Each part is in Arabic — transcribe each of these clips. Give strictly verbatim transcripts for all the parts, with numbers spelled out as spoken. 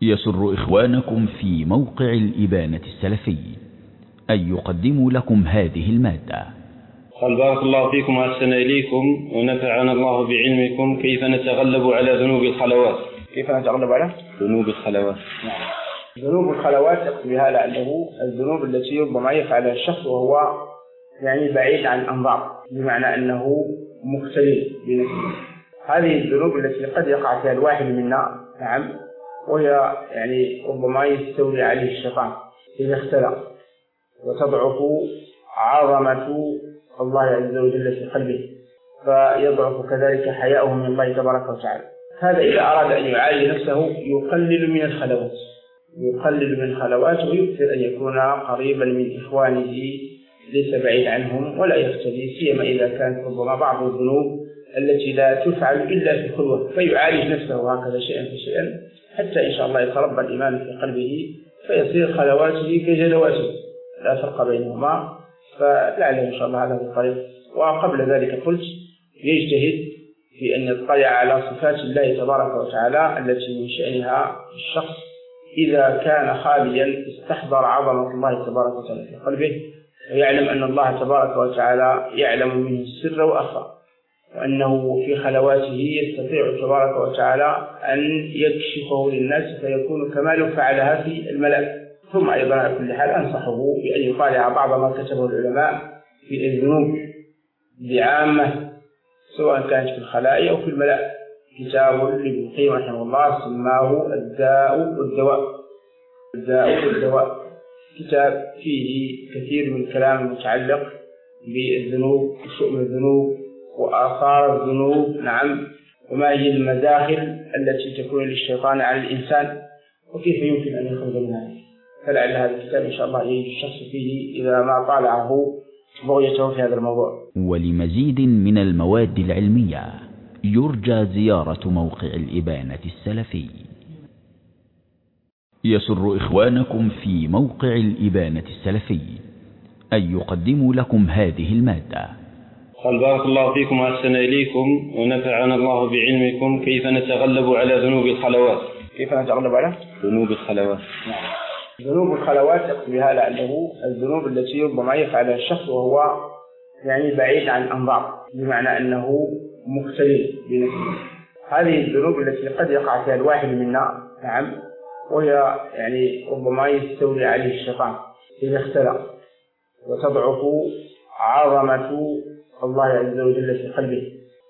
يسر إخوانكم في موقع الإبانة السلفي أن يقدموا لكم هذه المادة. قال: بارك الله فيكم وأحسن إليكم ونفعنا الله بعلمكم. كيف نتغلب على ذنوب الخلوات؟ كيف نتغلب على ذنوب الخلوات؟ نعم. ذنوب الخلوات يقصد بها لعله الذنوب التي ربما يفعلها الشخص وهو يعني بعيد عن الأنظار، بمعنى أنه مختلف بنفسه. هذه الذنوب التي قد يقع فيها الواحد منا، نعم، وهي يعني ربما يستولي عليه الشيطان إذا اختلق، وتضعف عظمة الله عز وجل في قلبه، فيضعف كذلك حياؤه من الله تبارك وتعالى. هذا إذا أراد أن يعالج نفسه يقلل من الخلوات، يقلل من الخلوات ويكثر أن يكون قريبا من إخوانه، ليس بعيد عنهم ولا يختلي، سيما إذا كانت ربما بعض الذنوب التي لا تفعل إلا في خلوة، فيعالج نفسه هكذا شيئا فشيئا حتى إن شاء الله يتربى الإيمان في قلبه فيصير خلواته كجلواته لا فرق بينهما. فلعله إن شاء الله هذا هو الطريق. وقبل ذلك قلت يجتهد في أن يطلع على صفات الله تبارك وتعالى التي من شأنها الشخص إذا كان خاليا استحضر عظمة الله تبارك وتعالى في قلبه، ويعلم أن الله تبارك وتعالى يعلم منه السر وأخفى، وأنه في خلواته يستطيع تبارك وتعالى أن يكشفه للناس فيكون كما لو فعلها في الملأ. ثم أيضا على كل حال أنصحه بأن يطالع بعض ما كتبه العلماء في الذنوب بعامة، سواء كانت في الخلاء أو في الملأ. كتاب لابن القيم رحمه الله سماه الداء والدواء، الداء والدواء، كتاب فيه كثير من الكلام المتعلق بالذنوب وشؤم الذنوب وآثار الذنوب، نعم، وما هي المداخل التي تكون للشيطان على الإنسان وكيف يمكن أن يخرج منها. فلعل هذا الكتاب إن شاء الله يجد الشخص فيه إذا ما طالعه بغيته في هذا الموضوع. ولمزيد من المواد العلمية يرجى زيارة موقع الإبانة السلفي. يسر إخوانكم في موقع الإبانة السلفي أن يقدموا لكم هذه المادة. قال: بارك الله فيكم وأحسن إليكم ونفعنا الله بعلمكم. كيف نتغلب على ذنوب الخلوات؟ كيف نتغلب على ذنوب الخلوات؟ نعم. ذنوب الخلوات يقصد بها لعله الذنوب التي ربما يفعلها الشخص وهو يعني بعيد عن الأنظار، بمعنى أنه مختلف بنفسه. هذه الذنوب التي قد يقع فيها الواحد منا، نعم، وهي يعني ربما يستولي عليه الشيطان إذا اختلق، وتضعف عظمة الله عز وجل في قلبه،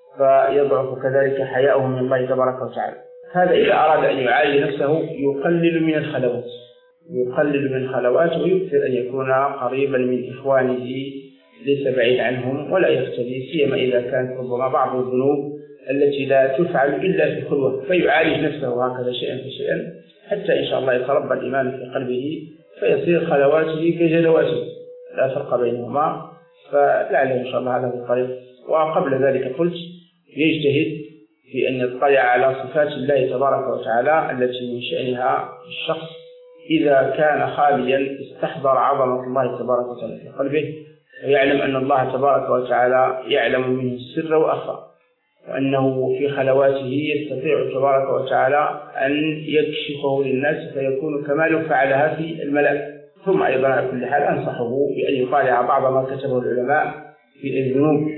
فيضعف كذلك حياؤه من الله تبارك وتعالى. هذا إذا أراد أن يعالج نفسه يقلل من الخلوات، يقلل من الخلوات ويكثر أن يكون قريبا من إخوانه، ليس بعيد عنهم ولا يختلي، سيما إذا كانت ربما بعض الذنوب التي لا تفعل إلا في خلوة، فيعالج نفسه هكذا شيئا فشيئا حتى إن شاء الله يتربى الإيمان في قلبه فيصير خلواته كجلواته لا فرق بينهما. فلعله إن شاء الله هذا هو الطريق. وقبل ذلك قلت يجتهد في أن يطلع على صفات الله تبارك وتعالى التي من شأنها الشخص إذا كان خاليا استحضر عظمة الله تبارك وتعالى في قلبه، ويعلم أن الله تبارك وتعالى يعلم منه السر وأخفى، وأنه في خلواته يستطيع تبارك وتعالى أن يكشفه للناس فيكون كما لو فعلها في الملأ. ثم أيضا على كل حال أنصحه بأن يطالع بعض ما كتبه العلماء في الذنوب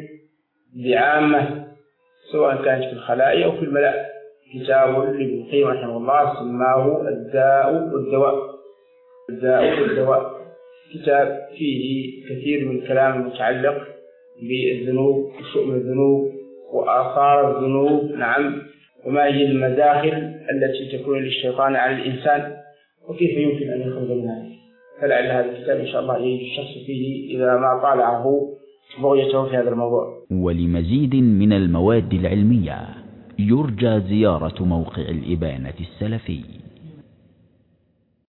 بعامة، سواء كانت في الخلاء أو في الملأ. كتاب لابن القيم رحمه الله سماه الداء والدواء، الداء والدواء، كتاب فيه كثير من الكلام المتعلق بالذنوب وشؤم الذنوب وآثار الذنوب، نعم، وما هي المداخل التي تكون للشيطان على الإنسان وكيف يمكن أن يخرج منها. فلعل هذا الكتاب إن شاء الله يجد الشخص فيه إذا ما طالعه بغيته في هذا الموضوع. ولمزيد من المواد العلمية يرجى زيارة موقع الإبانة السلفي.